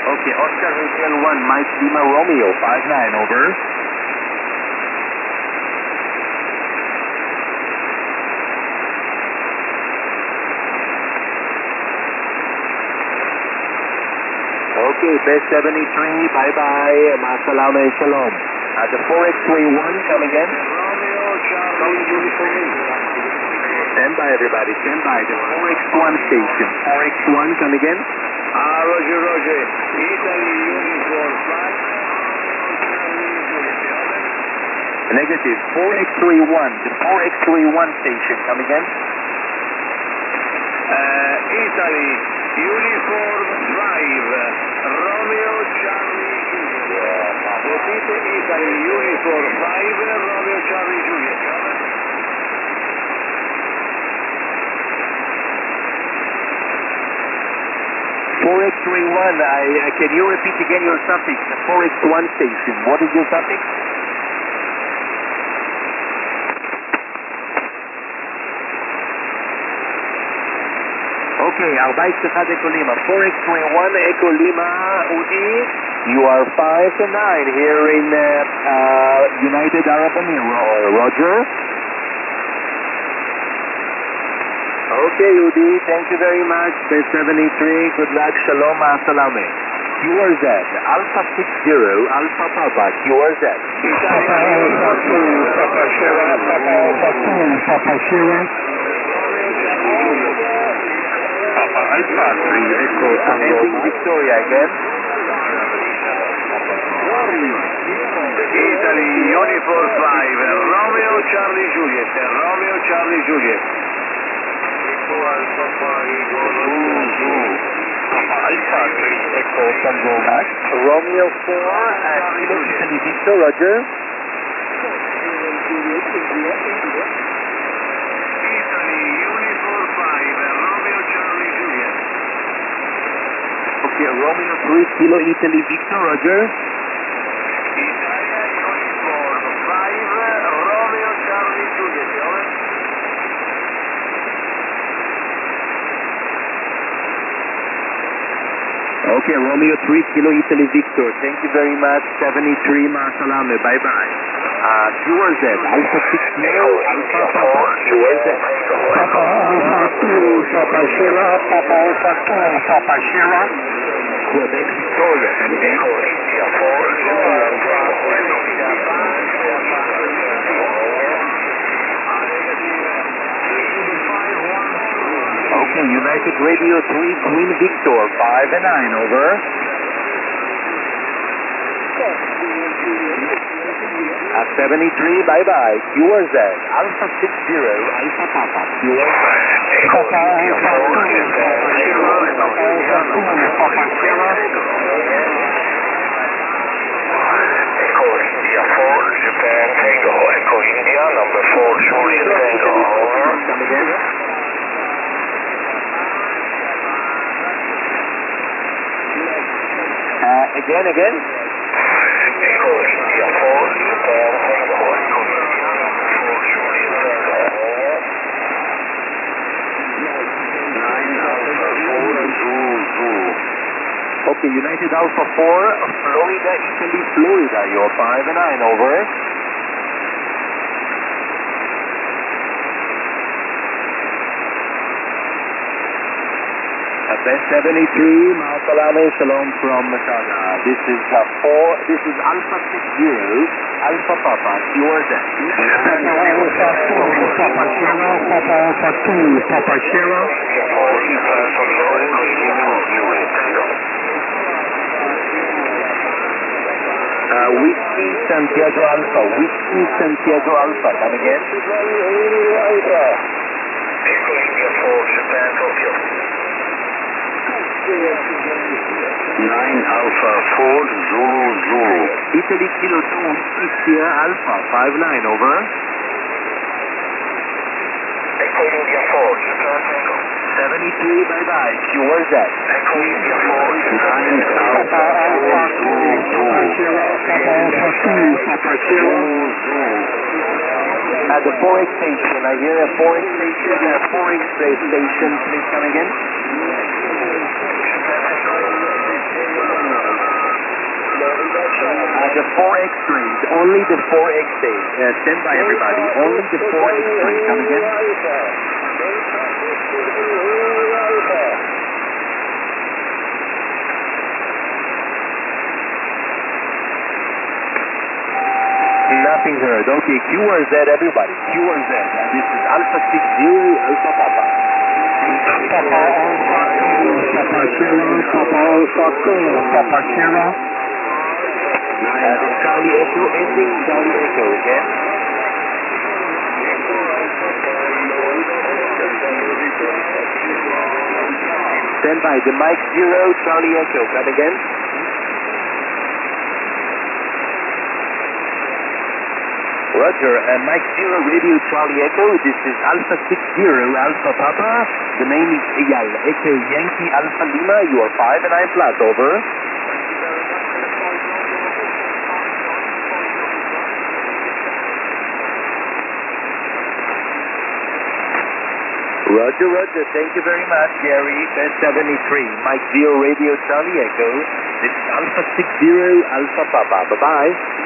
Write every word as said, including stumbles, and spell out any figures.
Okay, Oscar Hotel one, Mike Lima Romeo, five nine, over. Okay, Best seventy-three, bye-bye, Masalama and Shalom. At the four X three one, come again. Romeo, Charlie, Uniform. Stand by, everybody, stand by. The four X one station. four X one, come again. Ah, Roger, Roger. Italy, Uniform, five. Negative, four X three one. The four X three one station, come again. Uh, Italy, Uniform five, Romeo Charlie Juliet. Repeat, Italy, Uniform five, Romeo Charlie Juliet. four X three one, I, uh, can you repeat again your suffix? The four X one station, what is your suffix? Okay, ארבע אקס אחד Echo Lima, four X three one Echo Lima, Udi, you are five to nine here in uh, uh, United Arab Emirates. Roger. Okay, Udi, thank you very much. Base seventy-three, good luck, Shalom, Asalame. Q R Z, Alpha six zero, Alpha Papa, Q R Z. Papa Alpha two, Papa Sierra, Papa Alpha two, Papa Sierra. Papa Alpha three, Echo Tango. Ending Victoria again. Italy, Uniform five, Romeo Charlie Juliet, Romeo Charlie Juliet. Papa Alpha three, Echo Tango Max. Romeo four, and Kilo Italy Victor, Roger. Italy, Uniform five, Romeo Charlie Juliet. Okay, Romeo three, Kilo Italy Victor, Roger. Italia, Uniform five, Romeo Charlie Juliet. Over. Okay, Romeo three, Kilo Italy Victor. Thank you very much. seventy-three, Masalame. Bye-bye. Uh, Q R Z, Alpha six zero, Alpha Papa, Q R Z. Papa Alpha two, Papa Sierra, Papa Alpha two, Papa Sierra. Quebec Victoria. And Echo India four, Okay, United Radio three, Queen Victor, five and nine, over. At seventy-three, bye-bye, Q R Z, Alpha six zero, Alpha Papa, Q R Z. Papa Alpha two, Papa Sierra, Papa Alpha two, Papa Sierra. Echo India four, Japan Tango. Echo India, number four, Juliet Tango. Over. Come again. Uh, again, again. Echo India four, Japan Tango. Echo India, number four, Juliet Tango. Over. nine Alpha four, Zulu, Zulu. Okay, United Alpha four, Florida, Italy, Florida. You're five and nine, over. At best seventy-three, Masalame Shalom from Masada. This is uh, four, this is Alpha six zero, Alpha Papa, Q R Z. Papa Alpha four, Papa Sierra, Papa Alpha two, Papa Sierra. four, Japan Tango. Echo India four, Juliet Tango. Uh, Whiskey Santiago Alpha, Whiskey Santiago Alpha. Come again. Echo India four, Japan Tokyo. nine Alpha four, Zulu, Zulu. Italy Kilo two, Whiskey Sierra Alpha, five nine, over. Echo India four, Japan Tango. seventy-three, bye-bye, Q R Z. Echo India four, nine Alpha four, Zulu, Zulu. Papa Alpha two, Papa Sierra. At the four X station, I hear a four X station, a four X station, please come again. Uh, the four X-rays, only the four X-rays. Uh, stand by everybody, only the four X-rays. Come again? Nothing heard. Okay, Q R Z everybody. Q R Z. And this is Alpha six zero Alpha Papa. Papa Alpha Kilo, Papa Kilo, Papa Alpha Kilo, Papa Kilo. And it's Charlie Echo ending, Charlie Echo again. Stand by, the mic zero, Charlie Echo. Come again. Roger, uh, Mike zero, Radio Charlie Echo. This is Alpha six zero Alpha Papa. The name is Eyal. Echo Yankee Alpha Lima. You are five and I'm flat. Over. Roger, Roger. Thank you very much, Gary. Best seventy-three. Mike zero, Radio Charlie Echo. This is Alpha six zero Alpha Papa. Bye-bye.